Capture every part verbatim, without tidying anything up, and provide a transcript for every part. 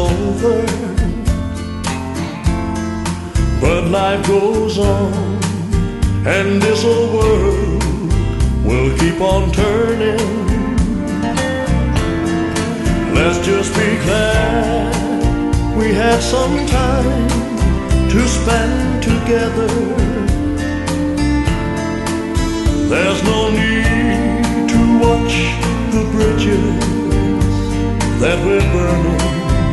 over, but life goes on, and this old world will keep on turning. Let's just be glad we had some time to spend together. There's no need to watch the bridges that we're burning.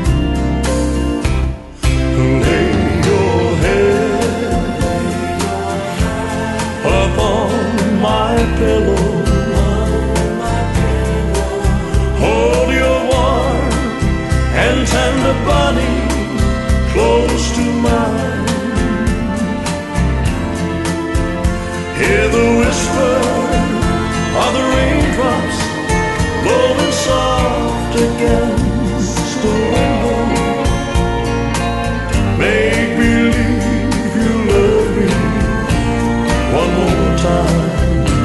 Lay your head upon my pillow. Hold your warm and tender body close to mine. Hear the whisper of the raindrops blowing soft against the window. Make believe you love me one more time,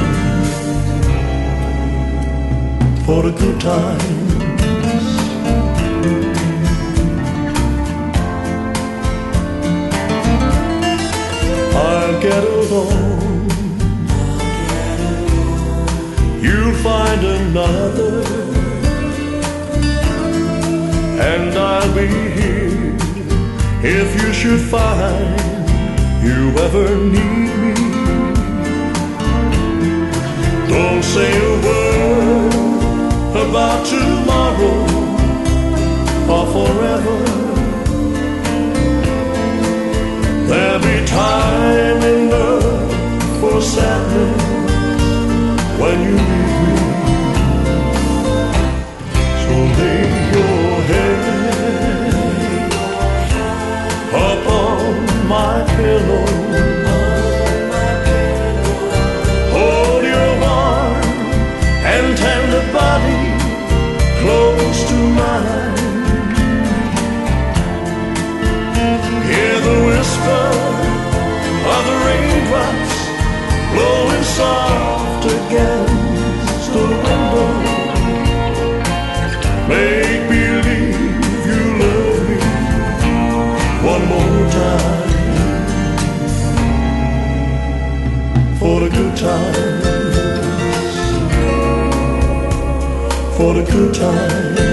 for the good times. I'll get along, you'll find another, and I'll be here if you should find you ever need me. Don't say a word about tomorrow or forever. There'll be time enough for sadness when you leave me. So lay your head upon my pillow. Hold your warm and tender body close to mine. Hear the whisper of the raindrops blowing soft against the window. Make believe you love me one more time, for the good times, for the good times.